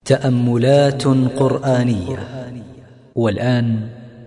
تأملات قرآنية. والآن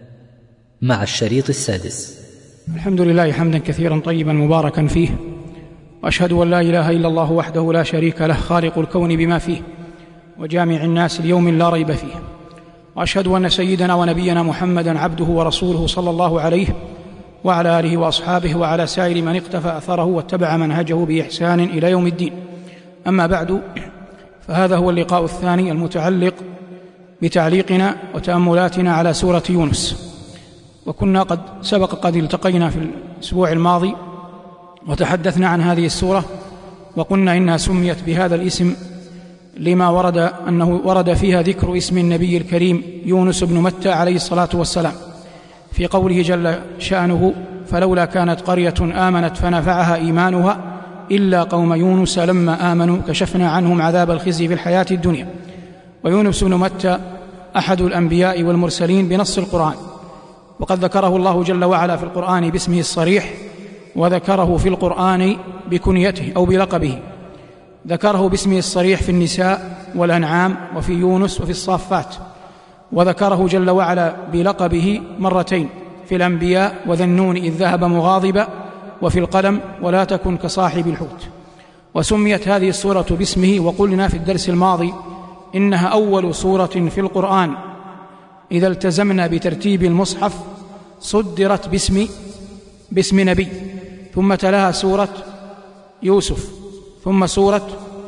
مع الشريط السادس. الحمد لله حمدا كثيرا طيبا مباركا فيه، وأشهد أن لا إله إلا الله وحده لا شريك له، خالق الكون بما فيه وجامع الناس ليوم لا ريب فيه، وأشهد أن سيدنا ونبينا محمدا عبده ورسوله صلى الله عليه وعلى آله وأصحابه وعلى سائر من اقتفى أثره واتبع منهجه بإحسان إلى يوم الدين. أما بعد، فهذا هو اللقاء الثاني المتعلق بتعليقنا وتأملاتنا على سورة يونس. وكنا قد التقينا في الأسبوع الماضي وتحدثنا عن هذه السورة، وقلنا إنها سميت بهذا الاسم لما ورد فيها ذكر اسم النبي الكريم يونس بن متى عليه الصلاة والسلام في قوله جل شأنه: فلولا كانت قرية آمنت فنفعها إيمانها إلا قوم يونس لما آمنوا كشفنا عنهم عذاب الخزي في الحياة الدنيا. ويونس بن متى أحد الأنبياء والمرسلين بنص القرآن، وقد ذكره الله جل وعلا في القرآن باسمه الصريح، وذكره في القرآن بكنيته أو بلقبه. ذكره باسمه الصريح في النساء والأنعام وفي يونس وفي الصافات، وذكره جل وعلا بلقبه مرتين في الأنبياء: وذا النون إذ ذهب مغاضبا، وفي القلم ولا تكن كصاحب الحوت. وسميت هذه السورة باسمه، وقلنا في الدرس الماضي إنها أول سورة في القرآن إذا التزمنا بترتيب المصحف صدرت باسم نبي، ثم تلاها سورة يوسف، ثم سورة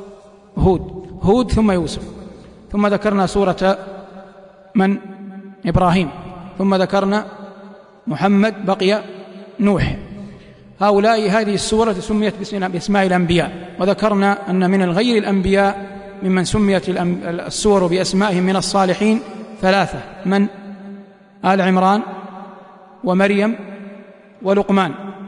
هود ثم يوسف، ثم ذكرنا سورة إبراهيم، ثم ذكرنا محمد، بقي نوح. هذه السورة سميت باسماء الأنبياء. وذكرنا أن من غير الأنبياء ممن سميت السور بأسمائهم من الصالحين ثلاثة: من آل عمران ومريم ولقمان.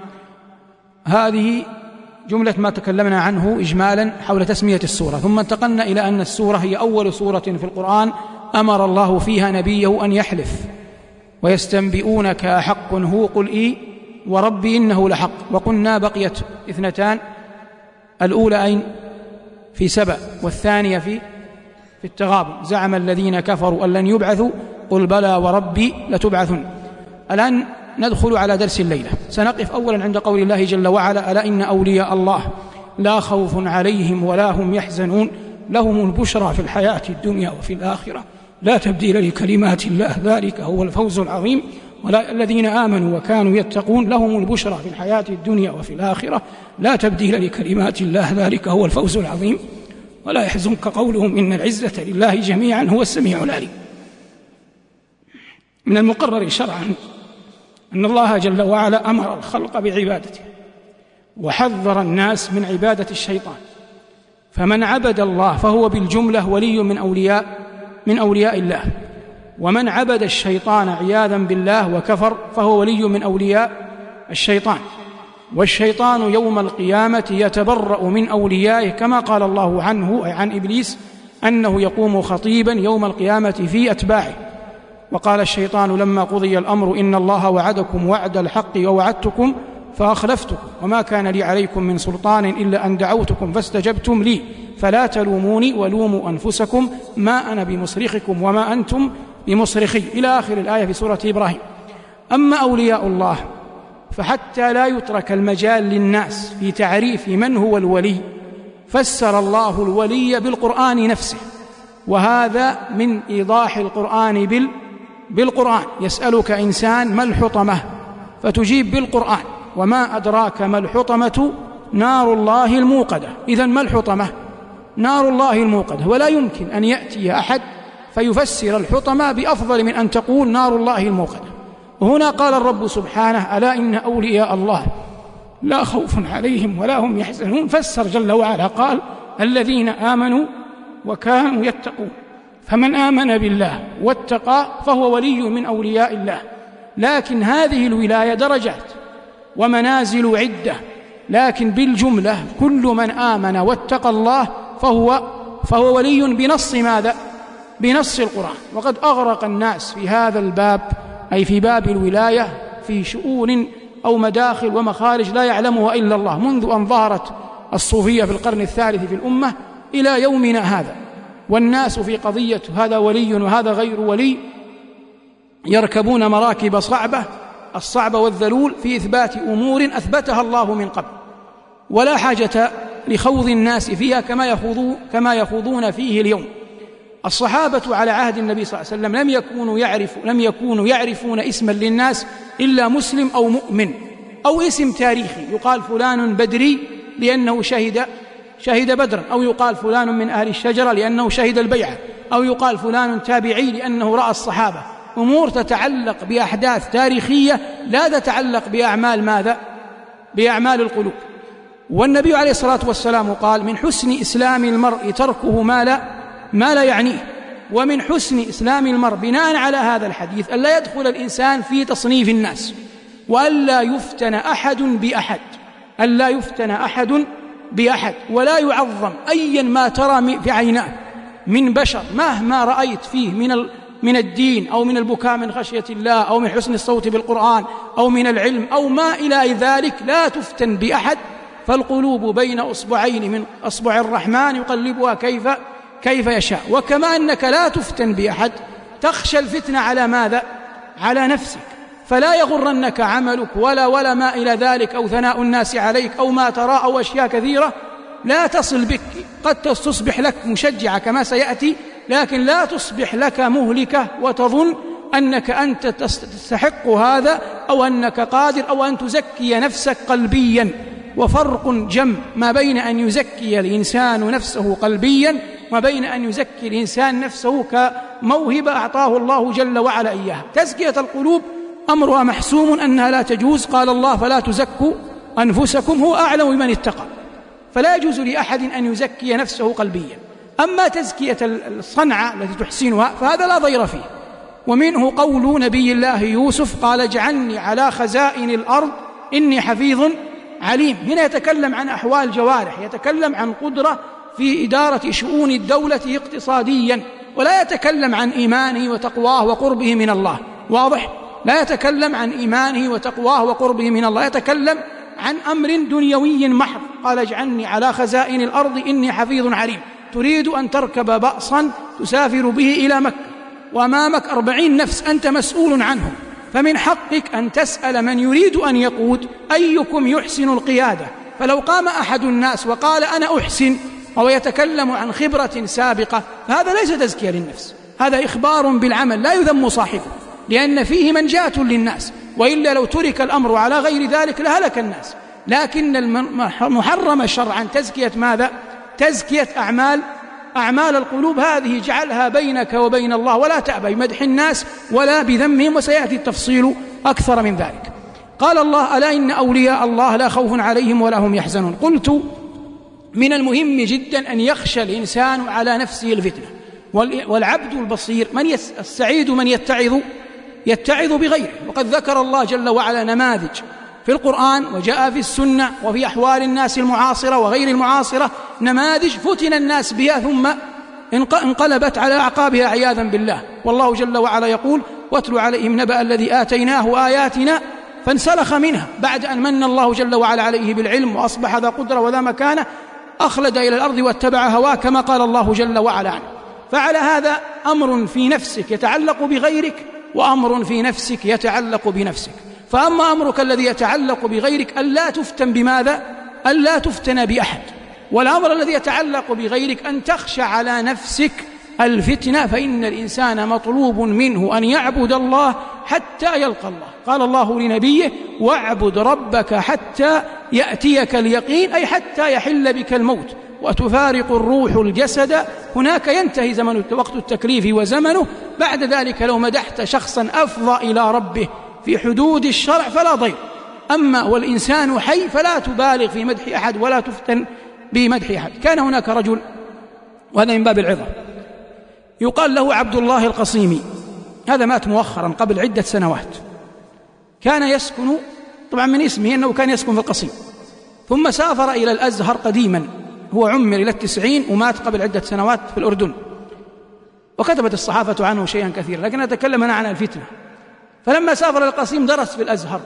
هذه جملة ما تكلمنا عنه إجمالا حول تسمية السورة. ثم انتقلنا إلى أن السورة هي أول سورة في القرآن أمر الله فيها نبيه أن يحلف: ويستنبئونك أحق هو قل إي وربي إنه لحق. وقلنا بقيت اثنتان: الأولى أين؟ في سبأ، والثانية في التغابن: زعم الذين كفروا أن لن يبعثوا قل بلى وربي لتبعثن. الآن ندخل على درس الليلة. سنقف أولا عند قول الله جل وعلا: ألا إن أولياء الله لا خوف عليهم ولا هم يحزنون لهم البشرى في الحياة الدنيا وفي الآخرة لا تبديل لكلمات الله ذلك هو الفوز العظيم. الذين آمنوا وكانوا يتقون لهم البشرى في الحياة الدنيا وفي الآخرة لا تبديل لكلمات الله ذلك هو الفوز العظيم. ولا يحزنك قولهم إن العزة لله جميعا هو السميع العليم. من المقرر شرعا أن الله جل وعلا أمر الخلق بعبادته، وحذر الناس من عبادة الشيطان. فمن عبد الله فهو بالجملة ولي من أولياء الله، ومن عبد الشيطان عياذا بالله وكفر فهو ولي من أولياء الشيطان. والشيطان يوم القيامة يتبرأ من أوليائه، كما قال الله عنه أي عن إبليس أنه يقوم خطيبا يوم القيامة في أتباعه. وقال الشيطان لما قضي الأمر إن الله وعدكم وعد الحق ووعدتكم فأخلفتكم وما كان لي عليكم من سلطان إلا أن دعوتكم فاستجبتم لي فلا تلوموني ولوموا أنفسكم ما أنا بمصرخكم وما أنتم بمصرخي، إلى آخر الآية في سورة إبراهيم. أما أولياء الله فحتى لا يترك المجال للناس في تعريف من هو الولي، فسر الله الولي بالقرآن نفسه، وهذا من إيضاح القرآن بالقرآن. يسألك إنسان ما الحطمة فتجيب بالقرآن: وما أدراك ما الحطمة نار الله الموقدة. إذن ما الحطمة؟ نار الله الموقدة. ولا يمكن أن يأتي أحد فيفسر الحطمة بأفضل من أن تقول نار الله الموقدة. وهنا قال الرب سبحانه: ألا إن أولياء الله لا خوف عليهم ولا هم يحزنون. فسر جل وعلا قال: الذين آمنوا وكانوا يتقون. فمن آمن بالله واتقى فهو ولي من أولياء الله. لكن هذه الولاية درجات ومنازل عدة، لكن بالجملة كل من آمن واتقى الله فهو ولي بنص ماذا؟ بنص القرآن. وقد أغرق الناس في هذا الباب، أي في باب الولاية، في شؤون أو مداخل ومخارج لا يعلمها إلا الله، منذ أن ظهرت الصوفية في القرن الثالث في الأمة إلى يومنا هذا. والناس في قضية هذا ولي وهذا غير ولي يركبون مراكب الصعب والذلول في إثبات أمور أثبتها الله من قبل، ولا حاجة لخوض الناس فيها كما يخوضون فيه اليوم. الصحابة على عهد النبي صلى الله عليه وسلم لم يكونوا يعرفون اسما للناس إلا مسلم أو مؤمن أو اسم تاريخي، يقال فلان بدري لأنه شهد بدرا، أو يقال فلان من أهل الشجرة لأنه شهد البيعة، أو يقال فلان تابعي لأنه رأى الصحابة. أمور تتعلق بأحداث تاريخية لا تتعلق بأعمال ماذا؟ بأعمال القلوب. والنبي عليه الصلاة والسلام قال: من حسن إسلام المرء تركه ما لا يعنيه. ومن حسن إسلام المرء بناء على هذا الحديث ألا يدخل الإنسان في تصنيف الناس، وألا يفتن أحد بأحد، ولا يعظم أيا ما ترى في عيناه من بشر مهما رأيت فيه من الدين أو من البكاء من خشية الله أو من حسن الصوت بالقرآن أو من العلم أو ما إلى ذلك. لا تفتن بأحد، فالقلوب بين أصبعين من أصبع الرحمن يقلبها كيف يشاء. وكما أنك لا تفتن بأحد تخشى الفتنة على ماذا؟ على نفسك، فلا يغرنك عملك ولا ما إلى ذلك، أو ثناء الناس عليك أو ما ترى أو أشياء كثيرة لا تصل بك. قد تصبح لك مشجعة كما سيأتي، لكن لا تصبح لك مهلكة وتظن أنك أنت تستحق هذا أو أنك قادر أو أن تزكي نفسك قلبيا. وفرق جم ما بين أن يزكي الإنسان نفسه قلبيا وبين أن يزكي الإنسان نفسه كموهبة أعطاه الله جل وعلا إياها. تزكية القلوب أمرها محسوم أنها لا تجوز، قال الله: فلا تزكوا أنفسكم هو أعلم بمن اتقى. فلا يجوز لأحد أن يزكي نفسه قلبيا. أما تزكية الصنعة التي تحسنها فهذا لا ضير فيه. ومنه قول نبي الله يوسف: قال: اجعلني على خزائن الأرض إني حفيظ عليم. هنا يتكلم عن أحوال جوارح، يتكلم عن قدرة في إدارة شؤون الدولة اقتصاديا، ولا يتكلم عن إيمانه وتقواه وقربه من الله. واضح؟ لا يتكلم عن إيمانه وتقواه وقربه من الله، يتكلم عن أمر دنيوي محض. قال: اجعلني على خزائن الأرض إني حفيظ عليم. تريد أن تركب بأسا تسافر به إلى مكة وأمامك 40 نفس أنت مسؤول عنهم، فمن حقك أن تسأل من يريد أن يقود: أيكم يحسن القيادة؟ فلو قام أحد الناس وقال: أنا أحسن، أو يتكلم عن خبرة سابقة، فهذا ليس تزكية للنفس، هذا إخبار بالعمل لا يذم صاحبه، لأن فيه منجاة للناس، وإلا لو ترك الأمر على غير ذلك لهلك الناس. لكن المحرم شرعا تزكية ماذا؟ تزكية أعمال القلوب، هذه جعلها بينك وبين الله، ولا تأبى بمدح الناس ولا بذمهم، وسيأتي التفصيل أكثر من ذلك. قال الله: ألا إن أولياء الله لا خوف عليهم ولا هم يحزنون. قلت: من المهم جدا أن يخشى الإنسان على نفسه الفتنة، والعبد البصير السعيد من يتعظ بغيره. وقد ذكر الله جل وعلا نماذج في القرآن وجاء في السنة وفي أحوال الناس المعاصرة وغير المعاصرة، نماذج فتن الناس بها ثم انقلبت على أعقابها عياذا بالله. والله جل وعلا يقول: واتل عليهم نبأ الذي آتيناه آياتنا فانسلخ منها بعد أن من الله جل وعلا عليه بالعلم وأصبح ذا قدرة وذا مكانة، أخلد إلى الأرض واتبع هواه كما قال الله جل وعلا عنه. فعلى هذا أمر في نفسك يتعلق بغيرك، وأمر في نفسك يتعلق بنفسك. فأما أمرك الذي يتعلق بغيرك ألا تفتن بماذا؟ ألا تفتن بأحد. والأمر الذي يتعلق بغيرك أن تخشى على نفسك الفتنة، فإن الإنسان مطلوب منه أن يعبد الله حتى يلقى الله. قال الله لنبيه: واعبد ربك حتى يأتيك اليقين، أي حتى يحل بك الموت وتفارق الروح الجسد. هناك ينتهي وقت التكليف وزمنه، بعد ذلك لو مدحت شخصا أفضى إلى ربه في حدود الشرع فلا ضير. أما والإنسان حي فلا تبالغ في مدح أحد ولا تفتن بمدح أحد. كان هناك رجل، وهذا من باب العظة، يقال له عبد الله القصيمي، هذا مات مؤخرا قبل عدة سنوات. كان يسكن، طبعا من اسمه أنه كان يسكن في القصيم، ثم سافر إلى الأزهر قديما، هو عمر إلى 90 ومات قبل عدة سنوات في الأردن، وكتبت الصحافة عنه شيئا كثيرا، لكن أتكلم أنا عن الفتنة. فلما سافر إلى القصيم درس في الأزهر،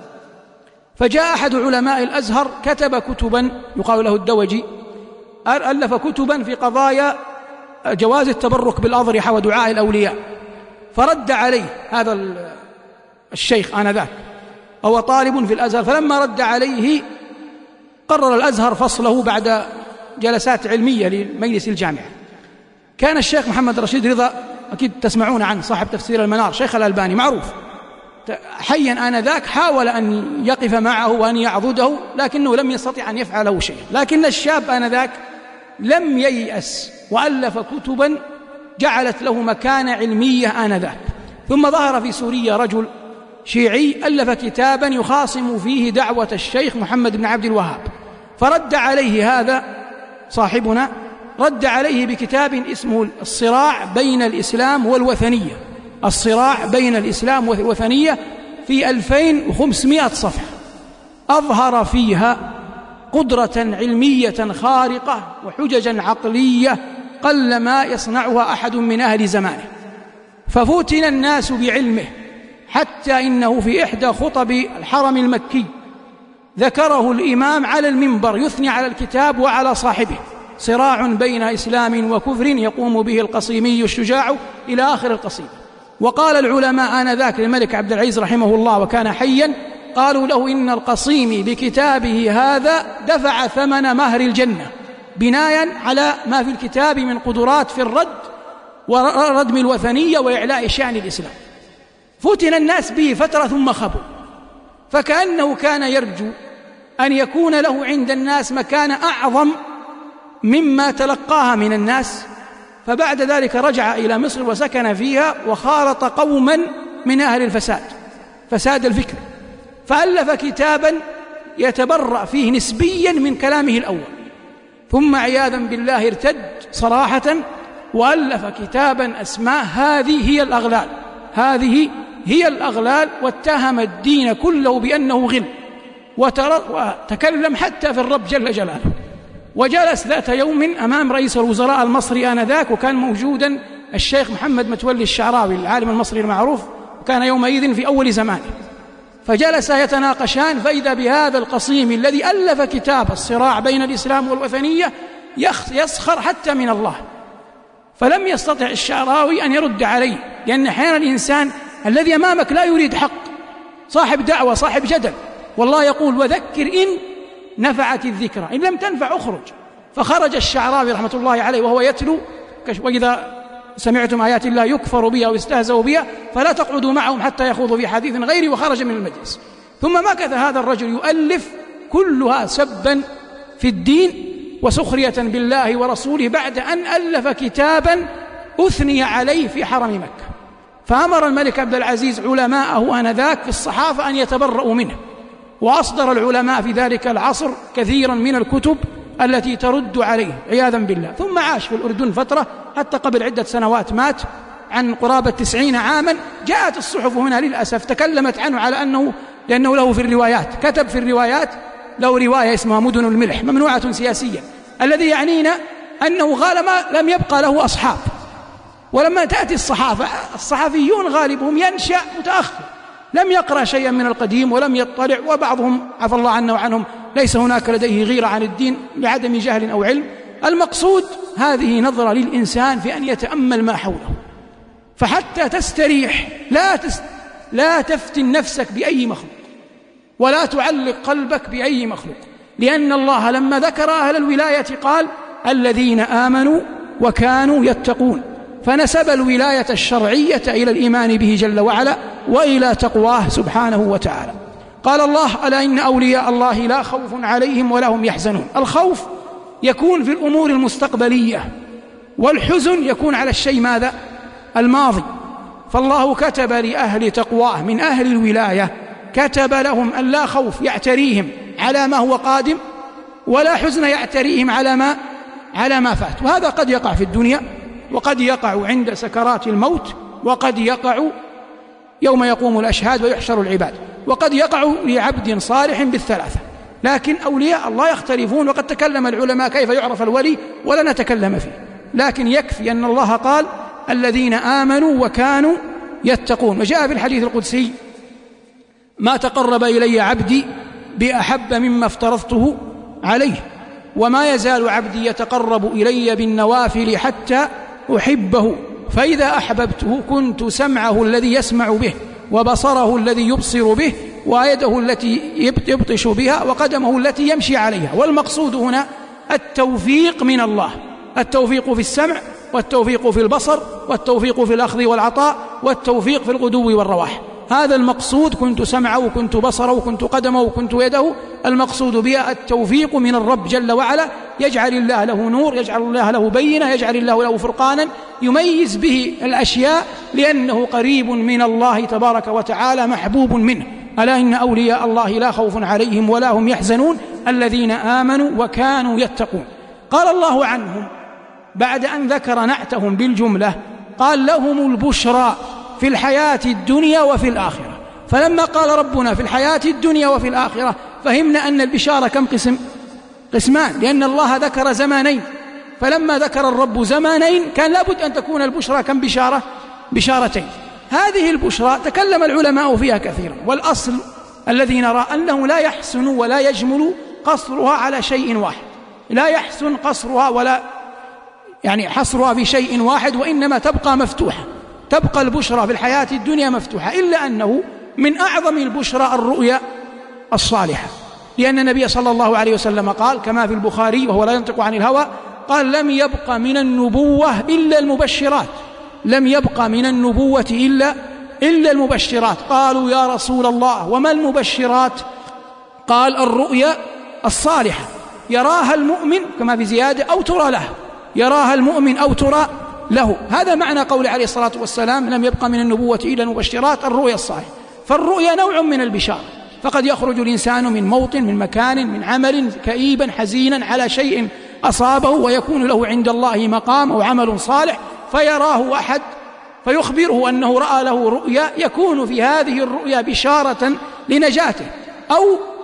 فجاء أحد علماء الأزهر كتب كتبا، يقال له الدوجي، ألف كتبا في قضايا جواز التبرك بالأضرحة ودعاء الأولياء، فرد عليه هذا الشيخ آنذاك، هو طالب في الأزهر، فلما رد عليه قرر الأزهر فصله بعد جلسات علمية لمجلس الجامعة. كان الشيخ محمد رشيد رضا، أكيد تسمعون عنه، صاحب تفسير المنار، شيخ الألباني معروف، حيا آنذاك حاول أن يقف معه وأن يعضده، لكنه لم يستطع أن يفعله شيء. لكن الشاب آنذاك لم ييأس وألف كتبا جعلت له مكانة علمية آنذاك. ثم ظهر في سوريا رجل شيعي ألف كتابا يخاصم فيه دعوة الشيخ محمد بن عبد الوهاب، فرد عليه هذا صاحبنا، رد عليه بكتاب اسمه الصراع بين الإسلام والوثنية، الصراع بين الإسلام والوثنية، في 2500 صفحة، أظهر فيها قدرة علمية خارقة وحججا عقلية قل ما يصنعها أحد من أهل زمانه، ففتن الناس بعلمه، حتى إنه في إحدى خطب الحرم المكي ذكره الإمام على المنبر يثني على الكتاب وعلى صاحبه: صراع بين إسلام وكفر يقوم به القصيمي الشجاع، إلى آخر القصيدة. وقال العلماء آنذاك للملك عبد العزيز رحمه الله وكان حيا، قالوا له إن القصيمي بكتابه هذا دفع ثمن مهر الجنة، بناء على ما في الكتاب من قدرات في الرد وردم الوثنية وإعلاء شأن الإسلام. فتن الناس به فترة ثم خبوا، فكأنه كان يرجو أن يكون له عند الناس مكانة أعظم مما تلقاها من الناس، فبعد ذلك رجع إلى مصر وسكن فيها، وخالط قوما من أهل الفساد، فساد الفكر، فألف كتابا يتبرأ فيه نسبيا من كلامه الأول، ثم عياذا بالله ارتد صراحة وألف كتابا أسماه هذه هي الأغلال، هذه هي الأغلال، واتهم الدين كله بأنه غل، وتكلم حتى في الرب جل جلاله. وجلس ذات يوم أمام رئيس الوزراء المصري آنذاك، وكان موجودا الشيخ محمد متولي الشعراوي العالم المصري المعروف، وكان يومئذ في أول زمانه، فجلس يتناقشان، فإذا بهذا القصيم الذي ألف كتاب الصراع بين الإسلام والوثنية يسخر حتى من الله، فلم يستطع الشعراوي أن يرد عليه، لأن أحيانا الإنسان الذي أمامك لا يريد حق، صاحب دعوة صاحب جدل، والله يقول: وذكر إن نفعت الذكرى، إن لم تنفع أخرج. فخرج الشعراوي رحمة الله عليه وهو يتلو: وإذا سمعتم آيات الله يكفر بها ويستهزأ بها فلا تقعدوا معهم حتى يخوضوا في حديث غيري، وخرج من المجلس. ثم مكث هذا الرجل يؤلف كلها سبا في الدين وسخرية بالله ورسوله، بعد أن ألف كتابا أثني عليه في حرم مكة. فأمر الملك عبد العزيز علماءه آنذاك في الصحافة أن يتبرؤوا منه، وأصدر العلماء في ذلك العصر كثيرا من الكتب التي ترد عليه عياذا بالله. ثم عاش في الأردن فترة حتى قبل عدة سنوات مات عن قرابة 90 عاما. جاءت الصحف هنا للأسف تكلمت عنه على لأنه له في الروايات، كتب في الروايات، له رواية اسمها مدن الملح ممنوعة سياسيا، الذي يعنينا أنه غالبا لم يبقى له أصحاب. ولما تأتي الصحافة، الصحفيون غالبهم ينشأ متأخر، لم يقرأ شيئا من القديم ولم يطلع، وبعضهم عفى الله عنه وعنهم ليس هناك لديه غيرة عن الدين لعدم جهل أو علم. المقصود هذه نظرة للإنسان في أن يتأمل ما حوله، فحتى تستريح لا تفتن نفسك بأي مخلوق، ولا تعلق قلبك بأي مخلوق، لأن الله لما ذكر أهل الولاية قال: الذين آمنوا وكانوا يتقون، فنسب الولاية الشرعية إلى الإيمان به جل وعلا وإلى تقواه سبحانه وتعالى. قال الله: ألا إن أولياء الله لا خوف عليهم ولا هم يحزنون. الخوف يكون في الأمور المستقبلية، والحزن يكون على الشيء ماذا؟ الماضي. فالله كتب لأهل تقواه من أهل الولاية، كتب لهم أن لا خوف يعتريهم على ما هو قادم، ولا حزن يعتريهم على ما فات. وهذا قد يقع في الدنيا، وقد يقع عند سكرات الموت، وقد يقع يوم يقوم الأشهاد ويحشر العباد، وقد يقع لعبد صالح بالثلاثة. لكن أولياء الله يختلفون، وقد تكلم العلماء كيف يعرف الولي ولا نتكلم فيه، لكن يكفي أن الله قال: الذين آمنوا وكانوا يتقون. وجاء في الحديث القدسي: ما تقرب إلي عبدي بأحب مما افترضته عليه، وما يزال عبدي يتقرب إلي بالنوافل حتى أحبه، فإذا أحببته كنت سمعه الذي يسمع به، وبصره الذي يبصر به، ويده التي يبطش بها، وقدمه التي يمشي عليها. والمقصود هنا التوفيق من الله، التوفيق في السمع، والتوفيق في البصر، والتوفيق في الأخذ والعطاء، والتوفيق في الغدو والرواح. هذا المقصود، كنت سمعه وكنت بصره وكنت قدمه وكنت يده، المقصود بها التوفيق من الرب جل وعلا، يجعل الله له نور، يجعل الله له بينة، يجعل الله له فرقانا يميز به الأشياء، لأنه قريب من الله تبارك وتعالى، محبوب منه. ألا إن أولياء الله لا خوف عليهم ولا هم يحزنون الذين آمنوا وكانوا يتقون. قال الله عنهم بعد أن ذكر نعتهم بالجملة، قال لهم البشرى في الحياة الدنيا وفي الآخرة. فلما قال ربنا في الحياة الدنيا وفي الآخرة فهمنا أن البشارة كم قسمان، لأن الله ذكر زمانين، فلما ذكر الرب زمانين كان لابد أن تكون البشرى كم بشارتين. هذه البشرى تكلم العلماء فيها كثيرا، والأصل الذي نرى أنه لا يحسن ولا يجمل قصرها على شيء واحد، لا يحسن قصرها ولا حصرها في شيء واحد، وإنما تبقى مفتوحة، تبقى البشرى في الحياة الدنيا مفتوحة، إلا أنه من أعظم البشرى الرؤيا الصالحة، لأن النبي صلى الله عليه وسلم قال كما في البخاري وهو لا ينطق عن الهوى، قال لم يبق من النبوة إلا المبشرات، لم يبق من النبوة إلا المبشرات. قالوا يا رسول الله وما المبشرات؟ قال الرؤيا الصالحة يراها المؤمن كما في زيادة أو ترى له، يراها المؤمن أو ترى له. هذا معنى قول عليه الصلاة والسلام لم يبق من النبوة إلا المبشرات، الرؤيا الصالحة. فالرؤيا نوع من البشارة، فقد يخرج الإنسان من موطن، من مكان، من عمل كئيبا حزينا على شيء أصابه، ويكون له عند الله مقام أو عمل صالح، فيراه أحد فيخبره أنه رأى له رؤيا، يكون في هذه الرؤيا بشارة لنجاته، أو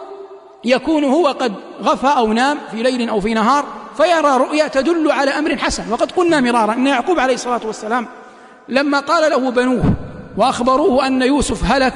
يكون هو قد غفى أو نام في ليل أو في نهار فيرى رؤيا تدل على أمر حسن. وقد قلنا مرارا أن يعقوب عليه الصلاة والسلام لما قال له بنوه وأخبروه أن يوسف هلك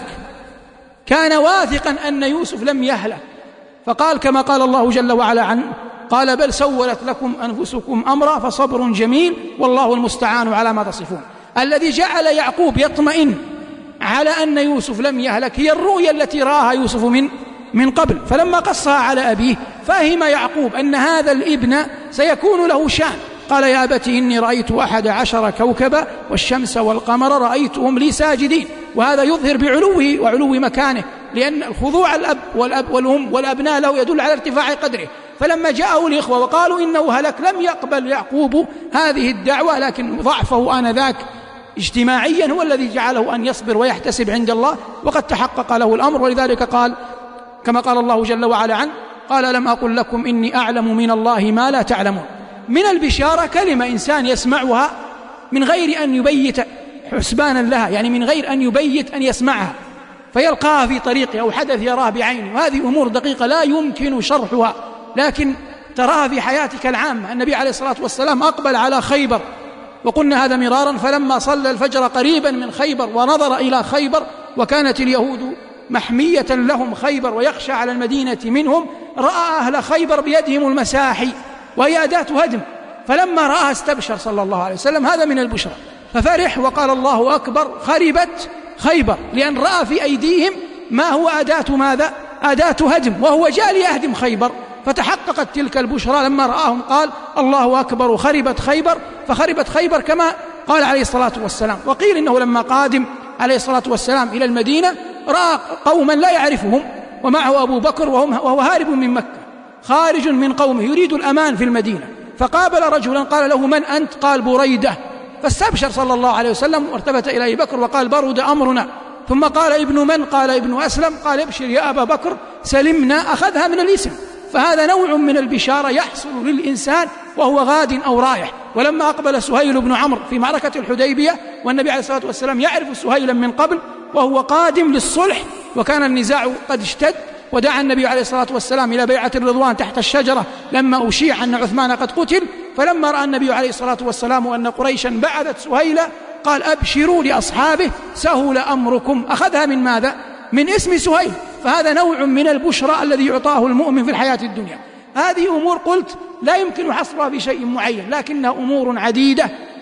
كان واثقا أن يوسف لم يهلك، فقال كما قال الله جل وعلا عنه، قال بل سولت لكم أنفسكم أمرا فصبر جميل والله المستعان على ما تصفون. الذي جعل يعقوب يطمئن على أن يوسف لم يهلك هي الرؤيا التي رآها يوسف من قبل، فلما قصها على أبيه فهم يعقوب أن هذا الابن سيكون له شأن. قال يا أبت إني رأيت 11 كوكبا والشمس والقمر رأيتهم لي ساجدين. وهذا يظهر بعلوه وعلو مكانه، لأن الخضوع الأب والأم والأبناء له يدل على ارتفاع قدره. فلما جاءه الإخوة وقالوا إنه هلك لم يقبل يعقوب هذه الدعوة، لكن ضعفه آنذاك اجتماعيا هو الذي جعله أن يصبر ويحتسب عند الله، وقد تحقق له الأمر. ولذلك قال كما قال الله جل وعلا عنه، قال لم أقل لكم إني أعلم من الله ما لا تعلمون. من البشارة كلمة إنسان يسمعها من غير أن يبيت حسبانا لها، من غير أن يبيت أن يسمعها فيلقاها في طريقه أو حدث يراه بعينه، وهذه أمور دقيقة لا يمكن شرحها، لكن تراها في حياتك العامة. النبي عليه الصلاة والسلام أقبل على خيبر، وقلنا هذا مرارا، فلما صلى الفجر قريبا من خيبر ونظر إلى خيبر وكانت اليهود محمية لهم خيبر ويخشى على المدينة منهم، رأى أهل خيبر بيدهم المساحي وهي أداة هدم، فلما رآها استبشر صلى الله عليه وسلم. هذا من البشرى، ففرح وقال الله أكبر خربت خيبر، لأن رأى في أيديهم ما هو أداة ماذا؟ أداة هدم، وهو جاء ليهدم خيبر، فتحققت تلك البشرى لما رآهم قال الله أكبر خربت خيبر، فخربت خيبر كما قال عليه الصلاة والسلام. وقيل إنه لما قادم عليه الصلاة والسلام إلى المدينة رأى قوما لا يعرفهم ومعه أبو بكر وهو هارب من مكة خارج من قومه يريد الأمان في المدينة، فقابل رجلا قال له من أنت؟ قال بريدة، فاستبشر صلى الله عليه وسلم وارتبت إلى أبي بكر وقال برد أمرنا، ثم قال ابن من؟ قال ابن أسلم، قال ابشر يا أبا بكر سلمنا، أخذها من الاسم. فهذا نوع من البشارة يحصل للإنسان وهو غاد أو رايح. ولما أقبل سهيل بن عمرو في معركة الحديبية والنبي عليه الصلاة والسلام يعرف سهيلا من قبل وهو قادم للصلح وكان النزاع قد اشتد، ودعا النبي عليه الصلاة والسلام إلى بيعة الرضوان تحت الشجرة لما أشيع أن عثمان قد قتل، فلما رأى النبي عليه الصلاة والسلام أن قريشا بعثت سهيلا قال أبشروا لأصحابه سهل أمركم، أخذها من ماذا؟ من اسم سهيل. فهذا نوع من البشرى الذي يعطاه المؤمن في الحياة الدنيا. هذه أمور قلت لا يمكن حصرها بشيء معين، لكنها أمور عديدة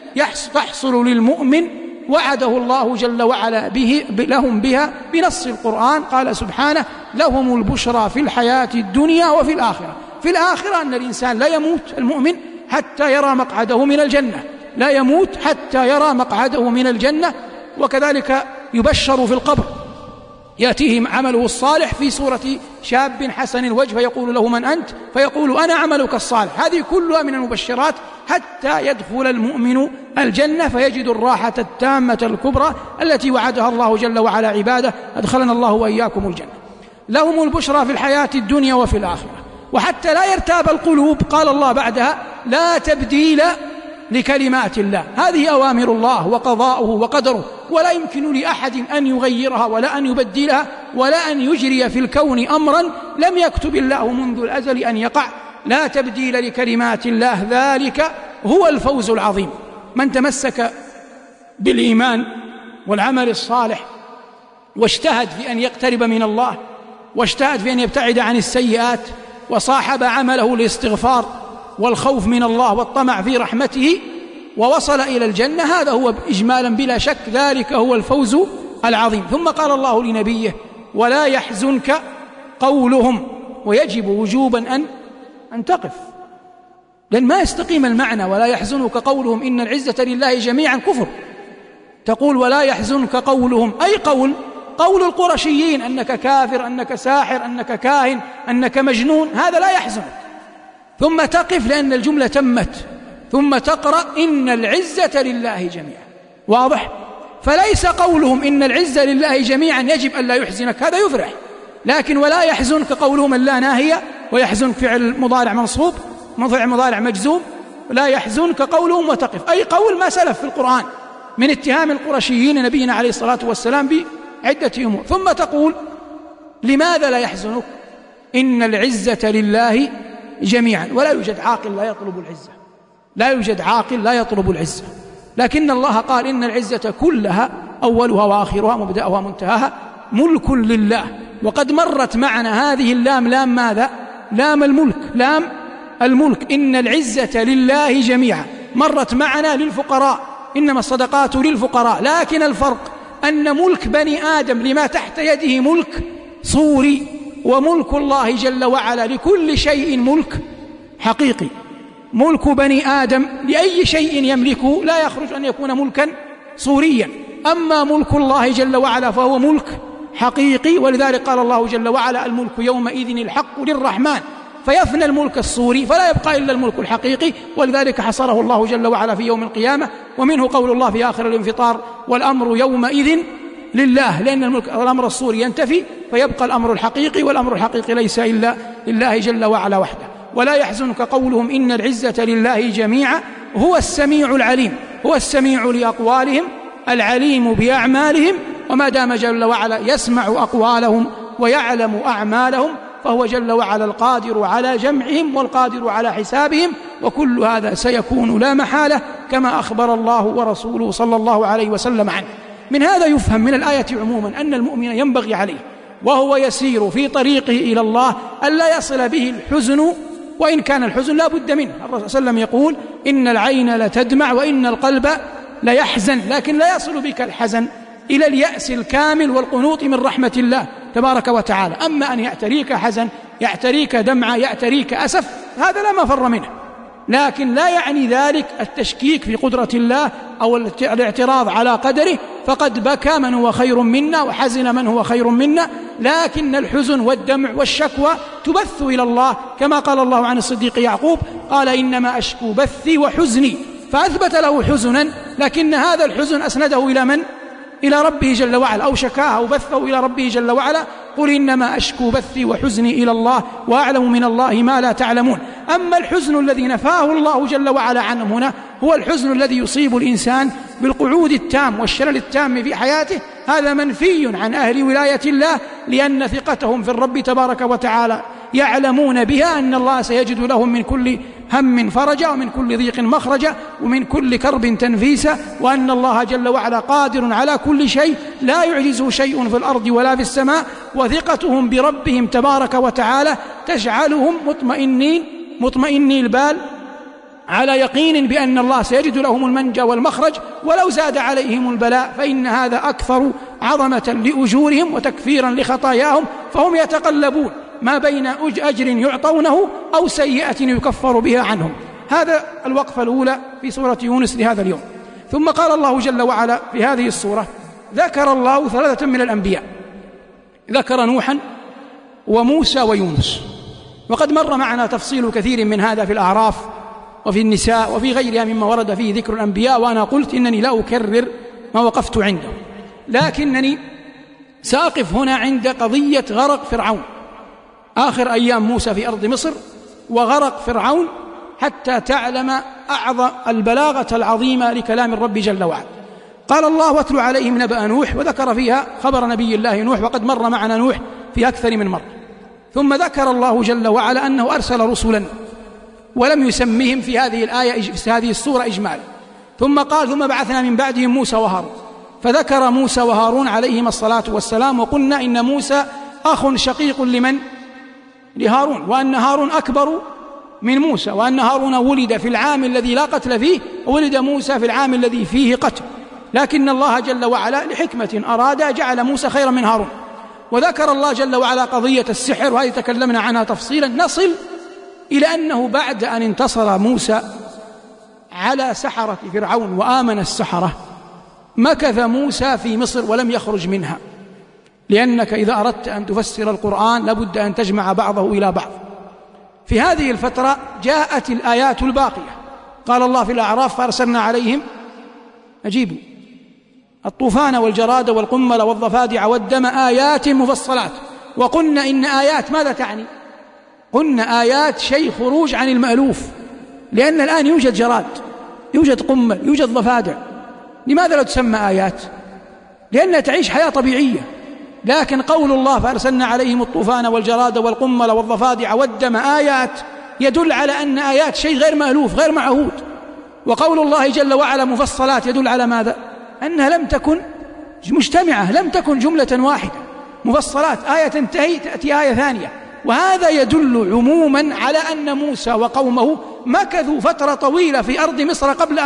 تحصل للمؤمن وعده الله جل وعلا لهم بها بنص القرآن. قال سبحانه: لهم البشرى في الحياة الدنيا وفي الآخرة. في الآخرة أن الإنسان لا يموت المؤمن حتى يرى مقعده من الجنة، لا يموت حتى يرى مقعده من الجنة. وكذلك يبشر في القبر، يأتيه عمله الصالح في صورة شاب حسن الوجه فيقول له: من أنت؟ فيقول: أنا عملك الصالح. هذه كلها من المبشرات حتى يدخل المؤمن الجنة فيجد الراحة التامة الكبرى التي وعدها الله جل وعلا عباده. أدخلنا الله وإياكم الجنة. لهم البشرى في الحياة الدنيا وفي الآخرة. وحتى لا يرتاب القلوب قال الله بعدها: لا تبديل لكلمات الله. هذه أوامر الله وقضاؤه وقدره، ولا يمكن لأحد أن يغيرها ولا أن يبدلها ولا أن يجري في الكون أمرا لم يكتب الله منذ الأزل أن يقع. لا تبديل لكلمات الله، ذلك هو الفوز العظيم. من تمسك بالإيمان والعمل الصالح واجتهد في أن يقترب من الله واجتهد في أن يبتعد عن السيئات وصاحب عمله الاستغفار والخوف من الله والطمع في رحمته ووصل إلى الجنة، هذا هو إجمالا بلا شك، ذلك هو الفوز العظيم. ثم قال الله لنبيه: ولا يحزنك قولهم. ويجب وجوبا أن تقف، لأن ما يستقيم المعنى ولا يحزنك قولهم إن العزة لله جميعا كفر. تقول ولا يحزنك قولهم، أي قول القرشيين أنك كافر، أنك ساحر، أنك كاهن، أنك مجنون، هذا لا يحزنك. ثم تقف لأن الجملة تمت، ثم تقرأ إن العزة لله جميعا. واضح؟ فليس قولهم إن العزة لله جميعا يجب أن لا يحزنك، هذا يفرح. لكن ولا يحزنك قولهم اللا ناهية، ويحزنك فعل مضارع منصوب، فعل مضارع مجزوم، لا يحزنك قولهم وتقف، أي قول ما سلف في القرآن من اتهام القرشيين نبينا عليه الصلاة والسلام بعدة أمور. ثم تقول لماذا لا يحزنك؟ إن العزة لله جميعا. ولا يوجد عاقل لا يطلب العزة، لا يوجد عاقل لا يطلب العزة، لكن الله قال إن العزة كلها أولها وآخرها مبدأها ومنتهاها ملك لله. وقد مرت معنا هذه اللام، لام ماذا؟ لام الملك، لام الملك. إن العزة لله جميعا مرت معنا للفقراء، إنما الصدقات للفقراء، لكن الفرق أن ملك بني آدم لما تحت يده ملك صوري، وملك الله جل وعلا لكل شيء ملك حقيقي. ملك بني آدم لأي شيء يملكه لا يخرج أن يكون ملكا صوريا، أما ملك الله جل وعلا فهو ملك حقيقي. ولذلك قال الله جل وعلا: الملك يومئذ الحق للرحمن. فيفنى الملك الصوري فلا يبقى إلا الملك الحقيقي، ولذلك حصره الله جل وعلا في يوم القيامة. ومنه قول الله في آخر الانفطار: والأمر يومئذ لله، لأن الأمر الصوري ينتفي فيبقى الأمر الحقيقي، والأمر الحقيقي ليس إلا لله جل وعلا وحده. ولا يحزنك قولهم إن العزة لله جميعا هو السميع العليم. هو السميع لأقوالهم، العليم بأعمالهم، وما دام جل وعلا يسمع أقوالهم ويعلم أعمالهم فهو جل وعلا القادر على جمعهم والقادر على حسابهم، وكل هذا سيكون لا محالة كما أخبر الله ورسوله صلى الله عليه وسلم عنه. من هذا يفهم من الآية عموما أن المؤمن ينبغي عليه وهو يسير في طريقه إلى الله ألا يصل به الحزن، وإن كان الحزن لا بد منه. الرسول صلى الله عليه وسلم يقول: إن العين لتدمع وإن القلب ليحزن، لكن لا يصل بك الحزن إلى اليأس الكامل والقنوط من رحمة الله تبارك وتعالى. أما أن يعتريك حزن، يعتريك دمعة، يعتريك أسف، هذا لا مفر منه، لكن لا يعني ذلك التشكيك في قدرة الله أو الاعتراض على قدره. فقد بكى من هو خير منا وحزن من هو خير منا، لكن الحزن والدمع والشكوى تبث إلى الله، كما قال الله عن الصديق يعقوب: قال إنما أشكو بثي وحزني، فأثبت له حزنا، لكن هذا الحزن أسنده إلى من؟ إلى ربه جل وعلا، أو شكاه أو بثه إلى ربه جل وعلا. قل إنما أشكو بثي وحزني إلى الله وأعلم من الله ما لا تعلمون. أما الحزن الذي نفاه الله جل وعلا عنه هنا هو الحزن الذي يصيب الإنسان بالقعود التام والشلل التام في حياته، هذا منفي عن أهل ولاية الله، لأن ثقتهم في الرب تبارك وتعالى يعلمون بها أن الله سيجد لهم من كل هم فرجا، ومن كل ضيق مخرجا، ومن كل كرب تنفيسا، وأن الله جل وعلا قادر على كل شيء، لا يعجزه شيء في الأرض ولا في السماء. وثقتهم بربهم تبارك وتعالى تجعلهم مطمئني البال على يقين بأن الله سيجد لهم المنجى والمخرج، ولو زاد عليهم البلاء فإن هذا أكثر عظمة لأجورهم وتكفيرا لخطاياهم، فهم يتقلبون ما بين أجر يعطونه أو سيئة يكفر بها عنهم. هذا الوقفة الأولى في سورة يونس لهذا اليوم. ثم قال الله جل وعلا في هذه السورة، ذكر الله 3 من الأنبياء، ذكر نوحا وموسى ويونس، وقد مر معنا تفصيل كثير من هذا في الأعراف وفي النساء وفي غيرها مما ورد فيه ذكر الأنبياء، وأنا قلت إنني لا أكرر ما وقفت عنده، لكنني سأقف هنا عند قضية غرق فرعون، آخر أيام موسى في أرض مصر وغرق فرعون، حتى تعلم أعظم البلاغة العظيمة لكلام الرب جل وعلا. قال الله: واتل عليهم نبأ نوح، وذكر فيها خبر نبي الله نوح، وقد مر معنا نوح في أكثر من مرة. ثم ذكر الله جل وعلا أنه أرسل رسلا ولم يسمهم في هذه الآية في هذه السورة إجمالا. ثم قال: ثم بعثنا من بعدهم موسى وهارون، فذكر موسى وهارون عليهما الصلاة والسلام، وقلنا إن موسى أخ شقيق لمن؟ لهارون، وأن هارون أكبر من موسى، وأن هارون ولد في العام الذي لا قتل فيه، وولد موسى في العام الذي فيه قتل، لكن الله جل وعلا لحكمة أراد جعل موسى خيرا من هارون. وذكر الله جل وعلا قضية السحر، وهذه تكلمنا عنها تفصيلا. نصل إلى أنه بعد أن انتصر موسى على سحرة فرعون وآمن السحرة، مكث موسى في مصر ولم يخرج منها، لأنك إذا أردت أن تفسر القرآن لابد أن تجمع بعضه إلى بعض. في هذه الفترة جاءت الآيات الباقية. قال الله في الأعراف: فأرسلنا عليهم أجيبوا الطوفان والجراد والقمل والضفادع والدم آيات مفصلات. وقلنا إن آيات ماذا تعني؟ قلنا آيات شيء خروج عن المألوف، لأن الآن يوجد جراد، يوجد قمل، يوجد ضفادع. لماذا لا تسمى آيات؟ لأنها تعيش حياة طبيعية. لكن قول الله: فأرسلنا عليهم الطوفان والجراد والقمل والضفادع والدم آيات، يدل على أن آيات شيء غير مألوف غير معهود. وقول الله جل وعلا مفصلات يدل على ماذا؟ أنها لم تكن مجتمعة، لم تكن جملة واحدة. مفصلات آية تنتهي تأتي آية ثانية. وهذا يدل عموما على أن موسى وقومه مكثوا فترة طويلة في أرض مصر قبل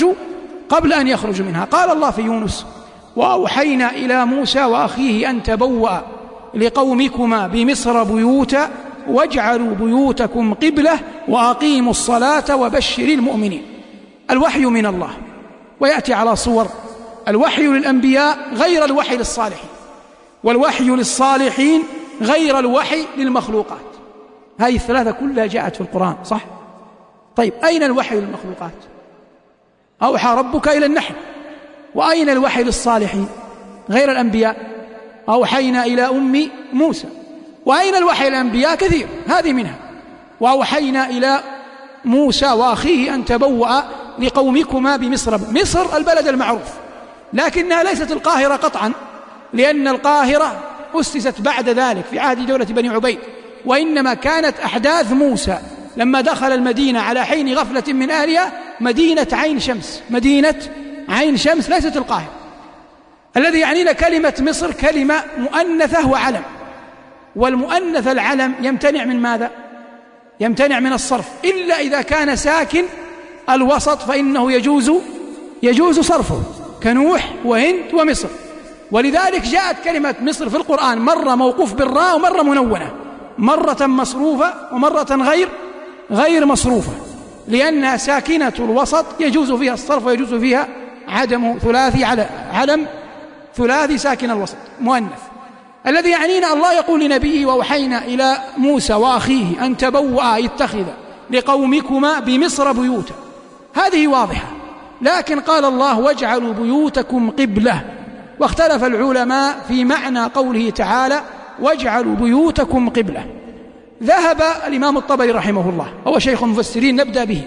أن يخرجوا منها. قال الله في يونس: وأوحينا إلى موسى وأخيه أن تبوأ لقومكما بمصر بيوتا واجعلوا بيوتكم قبلة وأقيموا الصلاة وبشر المؤمنين. الوحي من الله، ويأتي على صور. الوحي للأنبياء غير الوحي للصالحين، والوحي للصالحين غير الوحي للمخلوقات. هذه الثلاثة كلها جاءت في القرآن، صح؟ طيب، أين الوحي للمخلوقات؟ أوحى ربك إلى النحل. وأين الوحي للصالحين غير الأنبياء؟ أوحينا إلى أم موسى. وأين الوحي للأنبياء؟ كثير، هذه منها. وأوحينا إلى موسى وأخيه أن تبوأ لقومكما بمصر. مصر البلد المعروف، لكنها ليست القاهرة قطعا، لأن القاهرة أسست بعد ذلك في عهد دولة بني عبيد، وإنما كانت أحداث موسى لما دخل المدينة على حين غفلة من أهلها مدينة عين شمس. مدينة عين شمس ليست القاهرة. الذي يعنينا كلمة مصر كلمة مؤنثة وعلم، والمؤنث العلم يمتنع من ماذا؟ يمتنع من الصرف، إلا إذا كان ساكن الوسط فإنه يجوز صرفه، كنوح وهند ومصر. ولذلك جاءت كلمة مصر في القرآن مرة موقوف بالراء ومرة منونة، مرة مصروفة ومرة غير مصروفة، لأنها ساكنة الوسط يجوز فيها الصرف ويجوز فيها عدم ثلاثي علم ثلاثي ساكن الوسط مؤنث. الذي يعنينا الله يقول لنبيه: وأوحينا إلى موسى وأخيه أن تبوأ يتخذ لقومكما بمصر بيوتا. هذه واضحة. لكن قال الله: واجعلوا بيوتكم قبلة. واختلف العلماء في معنى قوله تعالى: واجعلوا بيوتكم قبلة. ذهب الإمام الطبري رحمه الله، هو شيخ المفسرين نبدأ به،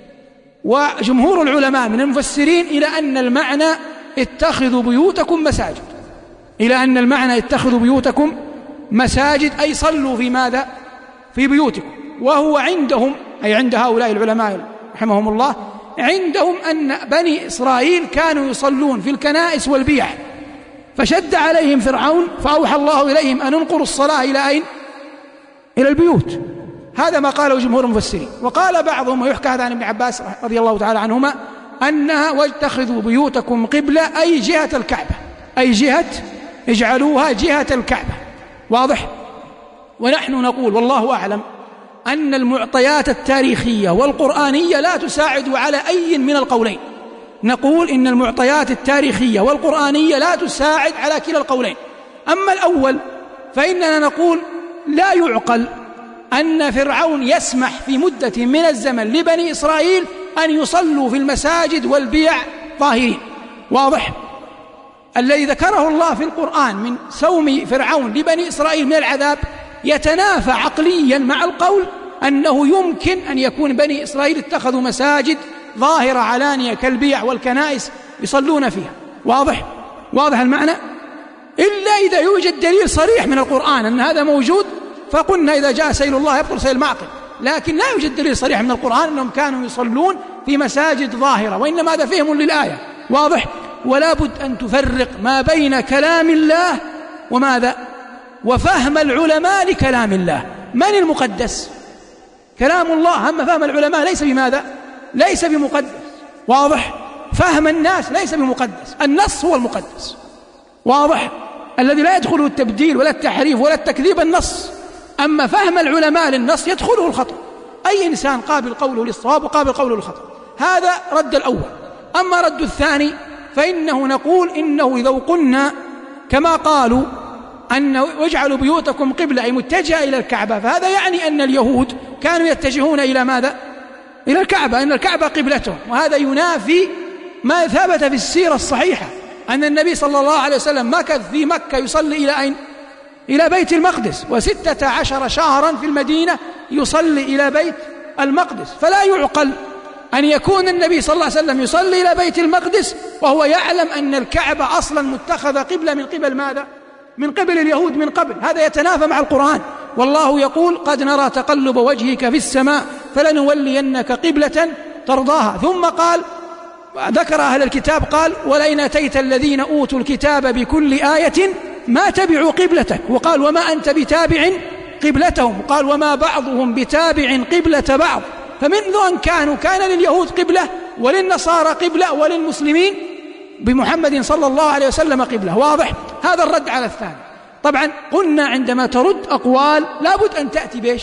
وجمهور العلماء من المفسرين إلى أن المعنى اتخذوا بيوتكم مساجد، إلى أن المعنى اتخذوا بيوتكم مساجد، أي صلوا في ماذا؟ في بيوتكم. وهو عندهم، أي عند هؤلاء العلماء رحمهم الله، عندهم أن بني إسرائيل كانوا يصلون في الكنائس والبيع، فشد عليهم فرعون فأوحى الله إليهم أن انقروا الصلاة إلى أين؟ إلى البيوت. هذا ما قاله جمهور المفسرين. وقال بعضهم، ويحكى هذا عن ابن عباس رضي الله تعالى عنهما، أنها واتخذوا بيوتكم قبلة أي جهة الكعبة، أي جهة اجعلوها جهة الكعبة. واضح؟ ونحن نقول والله أعلم أن المعطيات التاريخية والقرآنية لا تساعد على أي من القولين. نقول إن المعطيات التاريخية والقرآنية لا تساعد على كلا القولين. أما الأول فإننا نقول لا يعقل أن فرعون يسمح في مدة من الزمن لبني إسرائيل أن يصلوا في المساجد والبيع ظاهرين. واضح؟ الذي ذكره الله في القرآن من سوم فرعون لبني إسرائيل من العذاب يتنافى عقليا مع القول أنه يمكن أن يكون بني إسرائيل اتخذوا مساجد ظاهرة علانية كالبيع والكنائس يصلون فيها. واضح؟ واضح المعنى؟ إلا إذا يوجد دليل صريح من القرآن أن هذا موجود، فقلنا إذا جاء سيل الله يبطل سيل المعقل. لكن لا يوجد دليل صريح من القرآن أنهم كانوا يصلون في مساجد ظاهرة، وإنما هذا فهم للآية. واضح؟ ولا بد أن تفرق ما بين كلام الله وماذا؟ وفهم العلماء لكلام الله. من المقدس؟ كلام الله. أما فهم العلماء ليس بماذا؟ ليس بمقدس. واضح؟ فهم الناس ليس بمقدس، النص هو المقدس. واضح؟ الذي لا يدخله التبديل ولا التحريف ولا التكذيب النص. أما فهم العلماء للنص يدخله الخطأ. أي إنسان قابل قوله للصواب وقابل قوله للخطأ. هذا رد الأول. أما رد الثاني فإنه نقول إنه إذا قلنا كما قالوا أن واجعلوا بيوتكم قبلة أي متجهة إلى الكعبة، فهذا يعني أن اليهود كانوا يتجهون إلى ماذا؟ إلى الكعبة، أن الكعبة قبلتهم. وهذا ينافي ما ثبت في السيرة الصحيحة أن النبي صلى الله عليه وسلم مكث في مكة يصلي إلى أين؟ إلى بيت المقدس، و16 شهرا في المدينة يصلي إلى بيت المقدس. فلا يعقل أن يكون النبي صلى الله عليه وسلم يصلي إلى بيت المقدس وهو يعلم أن الكعبة أصلا متخذة قبلة من قبل ماذا؟ من قبل اليهود من قبل. هذا يتنافى مع القرآن. والله يقول قد نرى تقلب وجهك في السماء فلنولينك قبلة ترضاها. ثم قال ذكر أهل الكتاب قال ولئن أتيت الذين أوتوا الكتاب بكل آية ما تبعوا قبلتك، وقال وما أنت بتابع قبلتهم، وقال وما بعضهم بتابع قبلة بعض. فمنذ أن كان لليهود قبلة وللنصارى قبلة وللمسلمين بمحمد صلى الله عليه وسلم قبلة. واضح؟ هذا الرد على الثاني. طبعا قلنا عندما ترد أقوال لابد أن تأتي بيش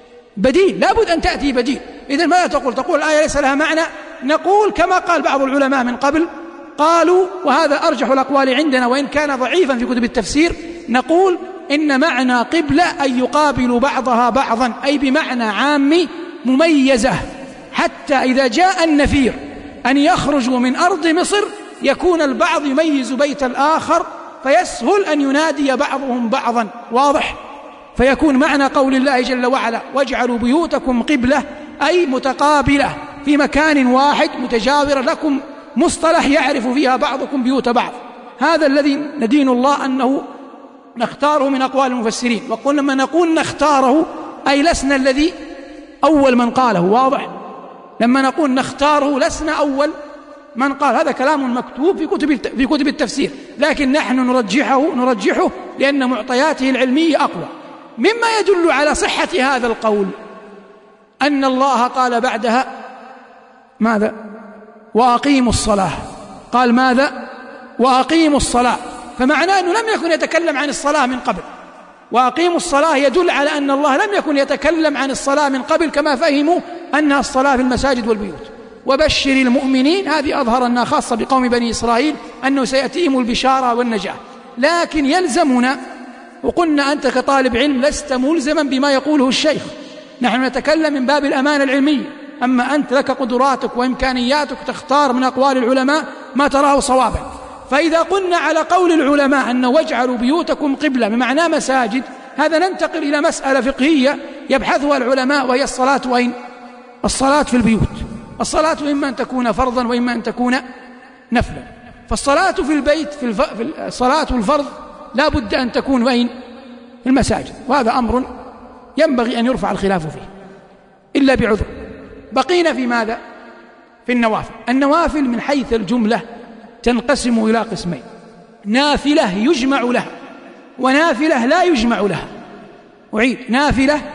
بديل، لابد أن تأتي بديل. إذن ماذا تقول؟ تقول الآية ليس لها معنى؟ نقول كما قال بعض العلماء من قبل قالوا، وهذا أرجح الأقوال عندنا وإن كان ضعيفا في كتب التفسير، نقول إن معنى قبلة أن يقابل بعضها بعضا، أي بمعنى عام مميزة، حتى إذا جاء النفير أن يخرجوا من أرض مصر يكون البعض يميز بيت الآخر فيسهل أن ينادي بعضهم بعضا. واضح؟ فيكون معنى قول الله جل وعلا واجعلوا بيوتكم قبلة أي متقابلة في مكان واحد متجاورة لكم مصطلح يعرف فيها بعضكم بيوت بعض. هذا الذي ندين الله أنه نختاره من أقوال المفسرين. وقلنا لما نقول نختاره أي لسنا الذي أول من قاله. واضح؟ لما نقول نختاره لسنا أول من قال. هذا كلام مكتوب في كتب التفسير، لكن نحن نرجحه لأن معطياته العلمية أقوى. مما يدل على صحة هذا القول أن الله قال بعدها ماذا؟ وأقيموا الصلاة. قال ماذا؟ وأقيموا الصلاة. فمعناه أنه لم يكن يتكلم عن الصلاة من قبل. وأقيموا الصلاة يدل على أن الله لم يكن يتكلم عن الصلاة من قبل كما فهموا أنها الصلاة في المساجد والبيوت. وبشر المؤمنين، هذه أظهر أنها خاصة بقوم بني إسرائيل أنه سيأتيهم البشارة والنجاة. لكن يلزمنا، وقلنا أنت كطالب علم لست ملزما بما يقوله الشيخ، نحن نتكلم من باب الأمانة العلمية. أما أنت لك قدراتك وإمكانياتك تختار من أقوال العلماء ما تراه صوابا. فإذا قلنا على قول العلماء أن واجعلوا بيوتكم قبلة بمعنى مساجد، هذا ننتقل إلى مسألة فقهية يبحثها العلماء، وهي الصلاة. وين الصلاة في البيوت؟ الصلاة إما أن تكون فرضا وإما أن تكون نفلا. فالصلاة في البيت في الصلاة والفرض لا بد أن تكون وين؟ في المساجد. وهذا أمر ينبغي أن يرفع الخلاف فيه إلا بعذر. بقينا في ماذا؟ في النوافل. النوافل من حيث الجملة تنقسم إلى قسمين: نافلة يجمع لها ونافلة لا يجمع لها. أعيد: نافلة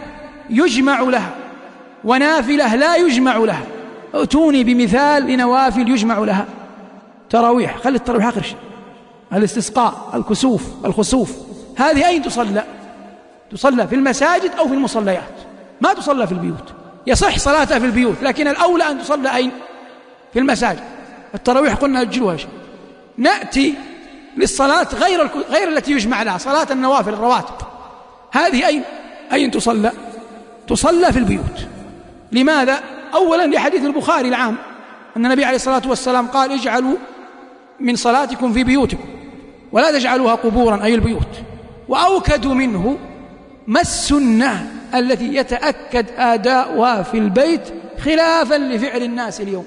يجمع لها ونافلة لا يجمع لها. ائتوني بمثال لنوافل يجمع لها. تراويح، خلي التراويح آخر شيء، الاستسقاء، الكسوف، الخسوف، هذه أين تصلى؟ تصلى في المساجد أو في المصليات، ما تصلى في البيوت. يصح صلاتها في البيوت، لكن الأولى أن تصلى أين؟ في المساجد. التراويح قلنا أجلوها شيء. نأتي للصلاة غير التي يجمع لها، صلاة النوافل الرواتب، هذه أين تصلى؟ تصلى في البيوت. لماذا؟ أولا لحديث البخاري العام أن النبي عليه الصلاة والسلام قال: اجعلوا من صلاتكم في بيوتكم ولا تجعلوها قبورا، أي البيوت. وأوكد منه ما السنة التي يتأكد آداؤها في البيت خلافا لفعل الناس اليوم.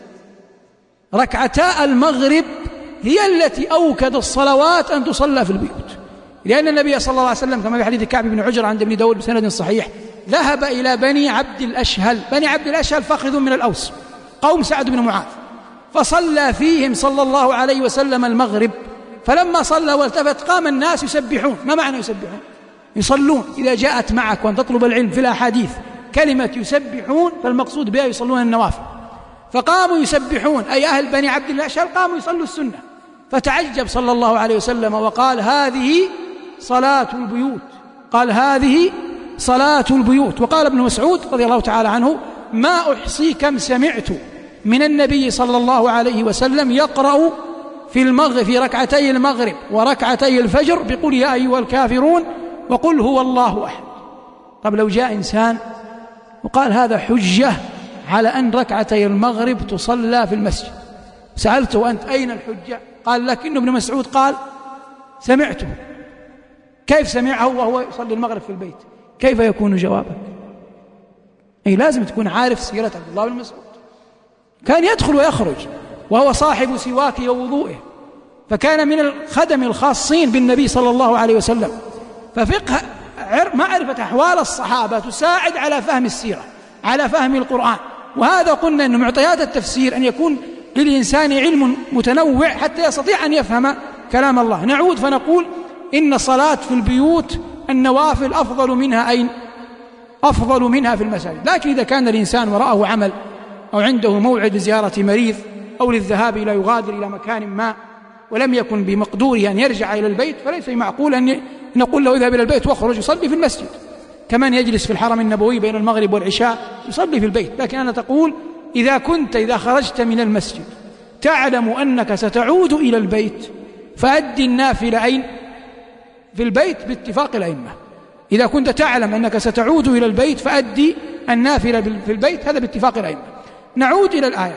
ركعتا المغرب هي التي أوكد الصلوات أن تصلى في البيوت، لأن النبي صلى الله عليه وسلم كما في حديث كعب بن عجرة عند ابن داود بسند صحيح ذهب إلى بني عبد الأشهل. بني عبد الأشهل فخذ من الأوس، قوم سعد بن معاذ، فصلى فيهم صلى الله عليه وسلم المغرب. فلما صلى والتفت قام الناس يسبحون. ما معنى يسبحون؟ يصلون. إذا جاءت معك وأن تطلب العلم في الأحاديث كلمة يسبحون فالمقصود بها يصلون النوافل. فقاموا يسبحون، أي أهل بني عبد الأشهل قاموا يصلوا السنة. فتعجب صلى الله عليه وسلم وقال: هذه صلاة البيوت. قال: هذه صلاة البيوت. وقال ابن مسعود رضي الله تعالى عنه: ما أحصي كم سمعت من النبي صلى الله عليه وسلم يقرأ في ركعتي المغرب وركعتي الفجر بقل يا أيها الكافرون وقل هو الله أحد. طب لو جاء إنسان وقال هذا حجة على أن ركعتي المغرب تصلى في المسجد، سألته: أنت أين الحجة؟ قال: لكن ابن مسعود قال سمعته. كيف سمعه وهو يصلي المغرب في البيت؟ كيف يكون جوابك؟ أي لازم تكون عارف سيرة عبد الله بن مسعود. كان يدخل ويخرج وهو صاحب سواكه ووضوئه، فكان من الخدم الخاصين بالنبي صلى الله عليه وسلم. ففقه معرفة أحوال الصحابة تساعد على فهم السيرة، على فهم القرآن. وهذا قلنا أن معطيات التفسير أن يكون للإنسان علم متنوع حتى يستطيع أن يفهم كلام الله. نعود فنقول إن الصلاة في البيوت النوافل أفضل منها أين؟ أفضل منها في المساجد. لكن إذا كان الإنسان وراءه عمل أو عنده موعد لزيارة مريض أو للذهاب إلى يغادر إلى مكان ما ولم يكن بمقدوره أن يرجع إلى البيت، فليس معقول أن نقول له اذهب إلى البيت واخرج يصلي في المسجد. كمان يجلس في الحرم النبوي بين المغرب والعشاء يصلي في البيت. لكن أنا تقول إذا خرجت من المسجد تعلم أنك ستعود إلى البيت فأدي النافلة أين؟ في البيت باتفاق الأئمة. إذا كنت تعلم أنك ستعود إلى البيت فأدي النافلة في البيت، هذا باتفاق الأئمة. نعود إلى الآيات.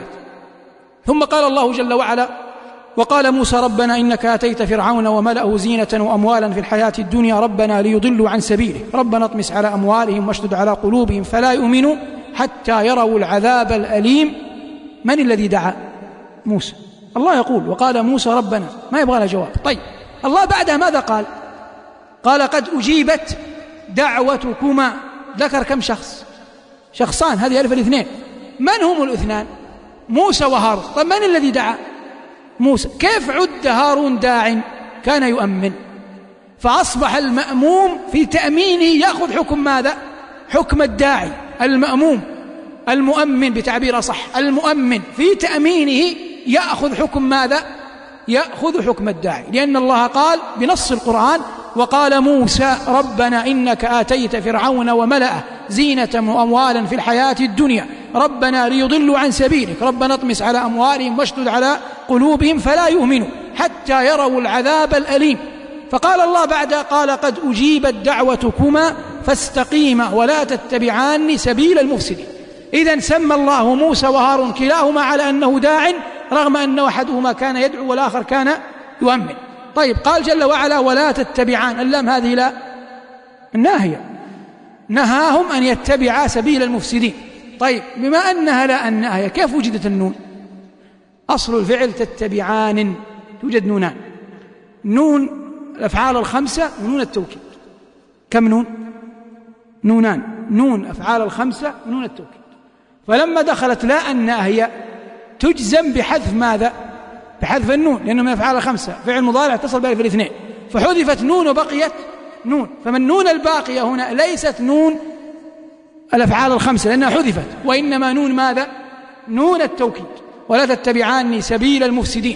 ثم قال الله جل وعلا: وقال موسى ربنا إنك آتيت فرعون وملأه زينة وأموالا في الحياة الدنيا ربنا ليضلوا عن سبيله ربنا اطمس على أموالهم واشدد على قلوبهم فلا يؤمنوا حتى يروا العذاب الأليم. من الذي دعا؟ موسى. الله يقول: وقال موسى ربنا، ما يبغى له جواب. طيب الله بعدها ماذا قال؟ قال: قد أجيبت دعوتكما. ذكر كم شخص؟ شخصان، هذه ألف الاثنين. من هم الاثنان؟ موسى وهارون. طيب من الذي دعا؟ موسى. كيف عد هارون داع؟ كان يؤمن، فأصبح المأموم في تأمينه يأخذ حكم ماذا؟ حكم الداعي. المأموم المؤمن بتعبير صح، المؤمن في تأمينه يأخذ حكم ماذا؟ يأخذ حكم الداعي، لأن الله قال بنص القرآن: وقال موسى ربنا إنك آتيت فرعون وملأه زينة وأموالا في الحياة الدنيا ربنا ليضلوا عن سبيلك ربنا اطمس على أموالهم واشدد على قلوبهم فلا يؤمنوا حتى يروا العذاب الأليم. فقال الله بعدها: قال قد أجيبت دعوتكما فاستقيما ولا تتبعان سبيل المفسدين. إذن سمى الله موسى وهارون كلاهما على أنه داع، رغم أن أحدهما كان يدعو والآخر كان يؤمن. طيب قال جل وعلا: ولا تتبعان. اللام هذه لا الناهية، نهاهم أن يتبعا سبيل المفسدين. طيب بما أنها لا الناهية كيف وجدت النون؟ أصل الفعل تتبعان، توجد نونان، نون الأفعال الخمسة ونون التوكيد. كم نون؟ نونان، نون أفعال الخمسة ونون التوكيد. فلما دخلت لا الناهية تجزم بحذف ماذا؟ بحذف النون، لأنه من أفعال الخمسة فعل مضارع اتصل بألف الاثنين، فحذفت نون وبقيت نون. فمن نون الباقية هنا ليست نون الأفعال الخمسة لأنها حذفت، وإنما نون ماذا؟ نون التوكيد، ولا تتبعان سبيل المفسدين.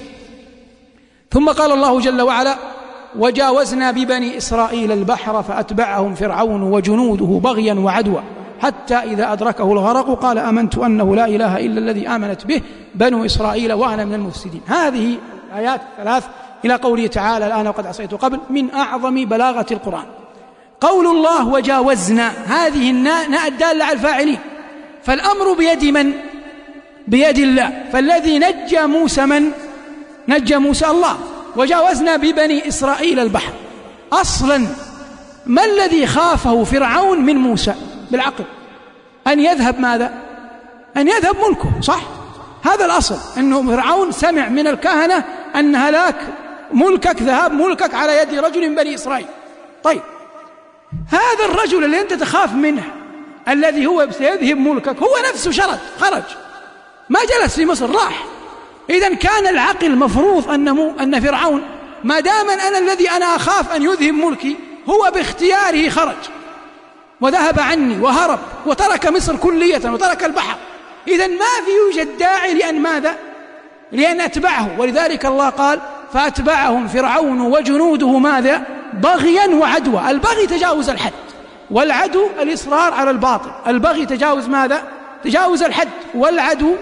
ثم قال الله جل وعلا: وجاوزنا ببني إسرائيل البحر فأتبعهم فرعون وجنوده بغيا وعدوا حتى إذا أدركه الغرق قال آمنت أنه لا إله إلا الذي آمنت به بنو إسرائيل وأنا من المفسدين. هذه الآيات الثلاث إلى قوله تعالى: الآن وقد عصيت قبل، من أعظم بلاغة القرآن. قول الله وجاوزنا، هذه الناء الدالة على الفاعلين، فالأمر بيد من؟ بيد الله. فالذي نجى موسى من؟ نجى موسى الله. وجاوزنا ببني إسرائيل البحر، أصلا ما الذي خافه فرعون من موسى بالعقل؟ أن يذهب ماذا؟ أن يذهب ملكه، صح؟ هذا الأصل، أنه فرعون سمع من الكهنة أن هلاك ملكك، ذهاب ملكك على يد رجل من بني إسرائيل. طيب، هذا الرجل اللي أنت تخاف منه الذي هو سيذهب ملكك هو نفسه خرج، ما جلس في مصر، راح. إذن كان العقل مفروض أن فرعون ما دام أنا الذي أنا أخاف أن يذهب ملكي، هو باختياره خرج وذهب عني وهرب وترك مصر كلية وترك البحر. إذن ما في يوجد داعي لأن ماذا؟ لأن أتبعه. ولذلك الله قال: فأتبعهم فرعون وجنوده ماذا؟ بغيا وعدوى. البغي تجاوز الحد، والعدو الإصرار على الباطل. البغي تجاوز ماذا؟ تجاوز الحد، والعدو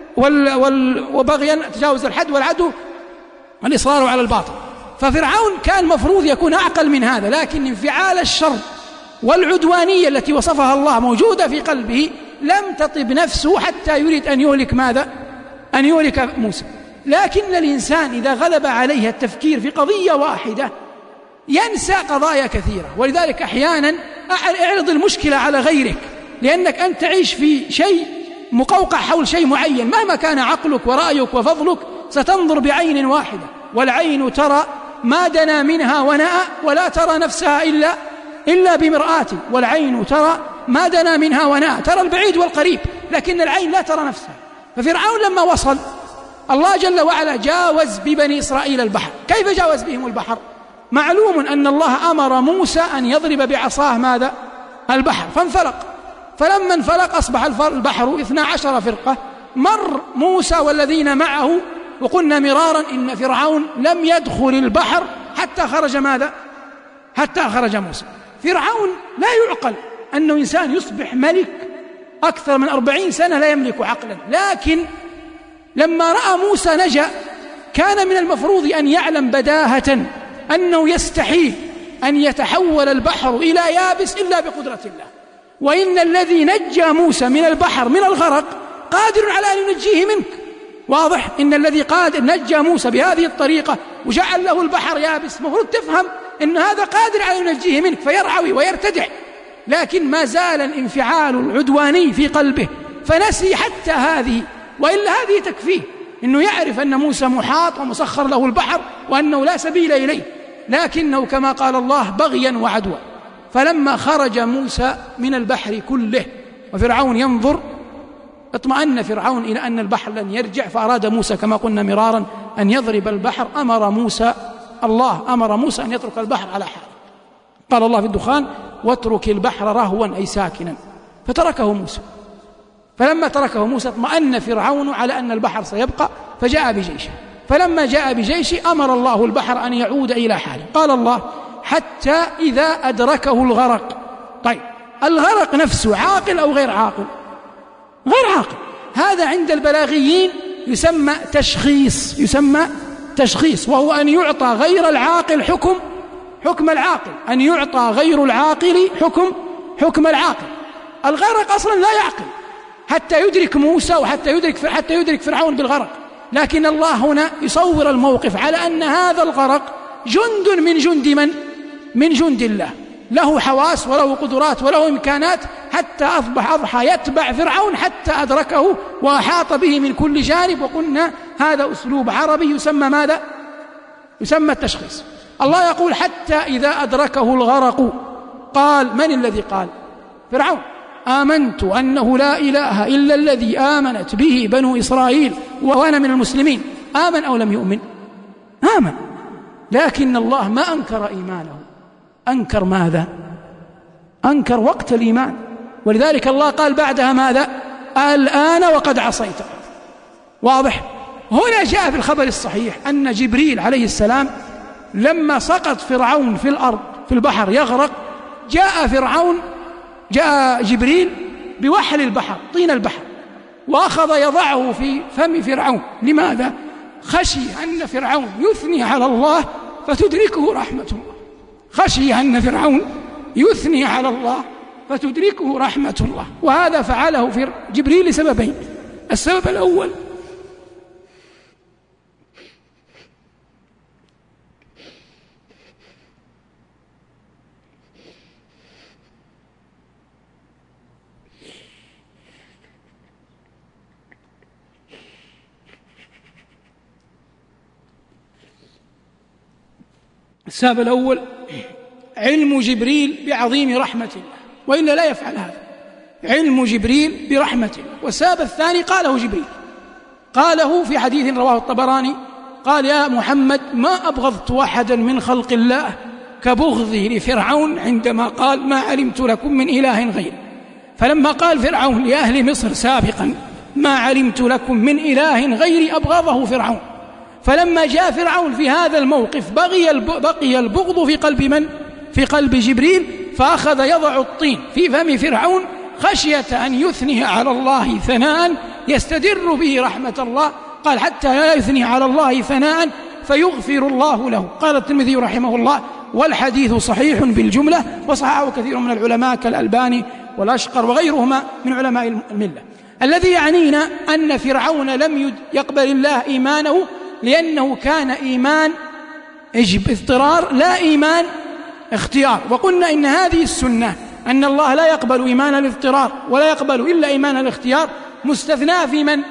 وبغيا تجاوز الحد، والعدو الإصرار على الباطل. ففرعون كان مفروض يكون أعقل من هذا، لكن انفعال الشر والعدوانية التي وصفها الله موجودة في قلبه لم تطب نفسه حتى يريد أن يهلك ماذا؟ أن يهلك موسى. لكن الإنسان إذا غلب عليه التفكير في قضية واحدة ينسى قضايا كثيرة. ولذلك أحيانا اعرض المشكلة على غيرك، لأنك أنت تعيش في شيء مقوقع حول شيء معين، مهما كان عقلك ورأيك وفضلك ستنظر بعين واحدة، والعين ترى ما دنا منها ونأى ولا ترى نفسها إلا بمرآة. والعين ترى ما دنا منها ونأى، ترى البعيد والقريب، لكن العين لا ترى نفسها. ففرعون لما وصل، الله جل وعلا جاوز ببني إسرائيل البحر. كيف جاوز بهم البحر؟ معلوم أن الله أمر موسى أن يضرب بعصاه ماذا؟ البحر، فانفلق. فلما انفلق أصبح البحر 12 فرقة. مر موسى والذين معه، وقلنا مرارا إن فرعون لم يدخل البحر حتى خرج ماذا؟ حتى خرج موسى. فرعون لا يعقل أنه إنسان يصبح ملك أكثر من 40 سنة لا يملك عقلا، لكن لما رأى موسى نجا كان من المفروض أن يعلم بداهة أنه يستحيل أن يتحول البحر إلى يابس إلا بقدرة الله، وإن الذي نجى موسى من البحر من الغرق قادر على أن ينجيه منك. واضح؟ إن الذي قادر نجى موسى بهذه الطريقة وجعل له البحر يابس، مفروض تفهم إن هذا قادر على أن ينجيه منك، فيرعوي ويرتدع. لكن ما زال الانفعال العدواني في قلبه فنسي حتى هذه، وإلا هذه تكفيه إنه يعرف أن موسى محاط ومسخر له البحر وأنه لا سبيل إليه، لكنه كما قال الله بغيا وعدوى. فلما خرج موسى من البحر كله وفرعون ينظر، اطمأن فرعون إلى أن البحر لن يرجع، فأراد موسى كما قلنا مرارا أن يضرب البحر. الله أمر موسى أن يترك البحر على حاله. قال الله في الدخان: واترك البحر رهوا أي ساكنا، فتركه موسى. فلما تركه موسى اطمأن فرعون على أن البحر سيبقى، فجاء بجيشه. فلما جاء بجيشه أمر الله البحر أن يعود إلى حاله. قال الله: حتى إذا أدركه الغرق. طيب، الغرق نفسه عاقل أو غير عاقل؟ غير عاقل. هذا عند البلاغيين يسمى تشخيص، وهو أن يعطى غير العاقل حكم العاقل، أن يعطى غير العاقل حكم العاقل. الغرق أصلا لا يعقل حتى يدرك موسى وحتى يدرك فرعون بالغرق، لكن الله هنا يصور الموقف على أن هذا الغرق جند من جند الله، له حواس وله قدرات وله إمكانات، حتى أضحى يتبع فرعون حتى أدركه وأحاط به من كل جانب. وقلنا هذا أسلوب عربي يسمى ماذا؟ يسمى التشخيص. الله يقول: حتى إذا أدركه الغرق قال. من الذي قال؟ فرعون. آمنت أنه لا إله إلا الذي آمنت به بنو إسرائيل وأنا من المسلمين. آمن أو لم يؤمن؟ آمن، لكن الله ما أنكر إيمانه. أنكر ماذا؟ أنكر وقت الإيمان. ولذلك الله قال بعدها ماذا؟ الآن وقد عصيت. واضح؟ هنا جاء في الخبر الصحيح أن جبريل عليه السلام لما سقط فرعون في الأرض في البحر يغرق، جاء جبريل بوحل البحر، طين البحر، وأخذ يضعه في فم فرعون. لماذا؟ خشي أن فرعون يثني على الله فتدركه رحمة الله. خشي أن فرعون يثني على الله فتدركه رحمة الله. وهذا فعله في جبريل لسببين. السبب الأول علم جبريل بعظيم رحمة الله، وإلا لا يفعل هذا. علم جبريل برحمة الله. والسبب الثاني قاله جبريل، قاله في حديث رواه الطبراني، قال: يا محمد ما أبغضت أحدا من خلق الله كبغضي لفرعون عندما قال ما علمت لكم من إله غيري. فلما قال فرعون لأهل مصر سابقا ما علمت لكم من إله غيري أبغضه فرعون. فلما جاء فرعون في هذا الموقف بقي البغض في قلب من؟ في قلب جبريل، فأخذ يضع الطين في فم فرعون خشية أن يثني على الله ثناء يستدر به رحمة الله. قال: حتى لا يثني على الله ثناء فيغفر الله له. قال الترمذي رحمه الله: والحديث صحيح بالجملة، وصححه كثير من العلماء كالألباني والأشقر وغيرهما من علماء الملة. الذي يعنينا أن فرعون لم يقبل الله إيمانه لأنه كان إيمان اضطرار لا إيمان اختيار. وقلنا إن هذه السنة أن الله لا يقبل إيمان الاضطرار ولا يقبل إلا إيمان الاختيار مستثناء في من؟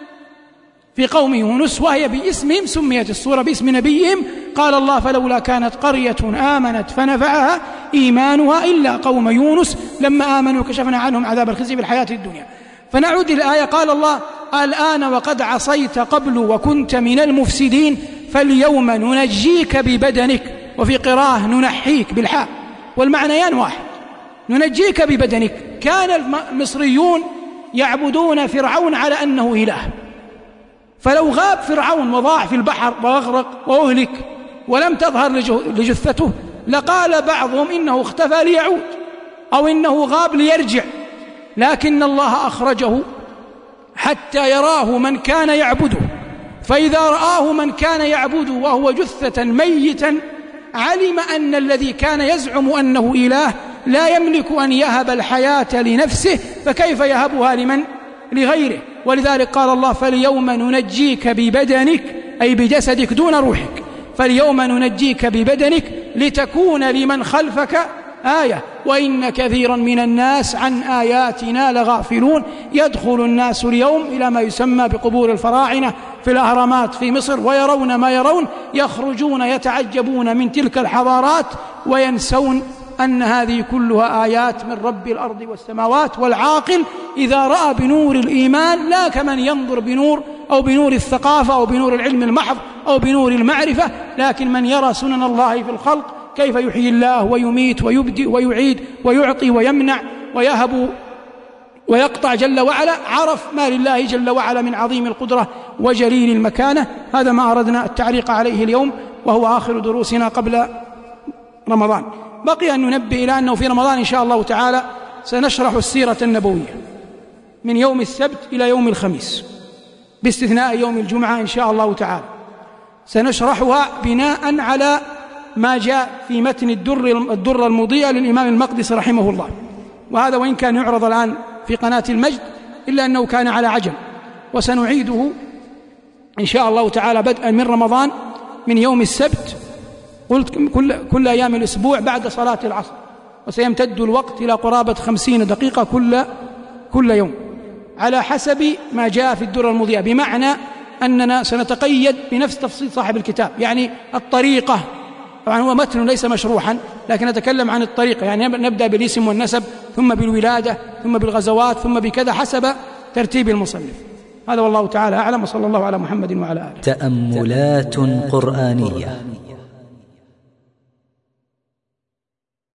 في قوم يونس، وهي باسمهم سميت السورة باسم نبيهم. قال الله: فلولا كانت قرية آمنت فنفعها إيمانها إلا قوم يونس لما آمنوا كشفنا عنهم عذاب الخزي في الحياة الدنيا. فنعود الآية. قال الله: الآن وقد عصيت قبل وكنت من المفسدين فاليوم ننجيك ببدنك، وفي قراءة ننحيك بالحاء، والمعنيان واحد. ننجيك ببدنك. كان المصريون يعبدون فرعون على أنه إله، فلو غاب فرعون وضاع في البحر وأغرق وأهلك ولم تظهر لجثته لقال بعضهم إنه اختفى ليعود أو إنه غاب ليرجع، لكن الله أخرجه حتى يراه من كان يعبده. فإذا رآه من كان يعبده وهو جثة ميتا علم أن الذي كان يزعم أنه إله لا يملك أن يهب الحياة لنفسه، فكيف يهبها لمن؟ لغيره. ولذلك قال الله: فاليوم ننجيك ببدنك، أي بجسدك دون روحك. فاليوم ننجيك ببدنك لتكون لمن خلفك آية وإن كثيرا من الناس عن آياتنا لغافلون. يدخل الناس اليوم إلى ما يسمى بقبور الفراعنة في الأهرامات في مصر ويرون ما يرون، يخرجون يتعجبون من تلك الحضارات وينسون أن هذه كلها آيات من رب الأرض والسماوات. والعاقل إذا رأى بنور الإيمان لا كمن ينظر بنور أو بنور الثقافة أو بنور العلم المحض أو بنور المعرفة، لكن من يرى سنن الله في الخلق، كيف يحيي الله ويميت ويبدئ ويعيد ويعطي ويمنع ويهب ويقطع جل وعلا، عرف ما لله جل وعلا من عظيم القدرة وجليل المكانة. هذا ما أردنا التعليق عليه اليوم، وهو آخر دروسنا قبل رمضان. بقي أن ننبه إلى أنه في رمضان إن شاء الله تعالى سنشرح السيرة النبوية من يوم السبت إلى يوم الخميس باستثناء يوم الجمعة إن شاء الله تعالى. سنشرحها بناء على ما جاء في متن الدر المضيئة للإمام المقدسي رحمه الله، وهذا وإن كان يعرض الآن في قناة المجد إلا أنه كان على عجم، وسنعيده إن شاء الله تعالى بدءا من رمضان من يوم السبت، قلت كل أيام الأسبوع بعد صلاة العصر، وسيمتد الوقت إلى قرابة 50 دقيقة كل يوم على حسب ما جاء في الدر المضيئة، بمعنى أننا سنتقيد بنفس تفصيل صاحب الكتاب. يعني الطريقة طبعا هو متن ليس مشروحا، لكن نتكلم عن الطريقة، يعني نبدأ بالاسم والنسب ثم بالولادة ثم بالغزوات ثم بكذا حسب ترتيب المصنف. هذا والله تعالى أعلم، وصلى الله على محمد وعلى آله. تأملات قرآنية.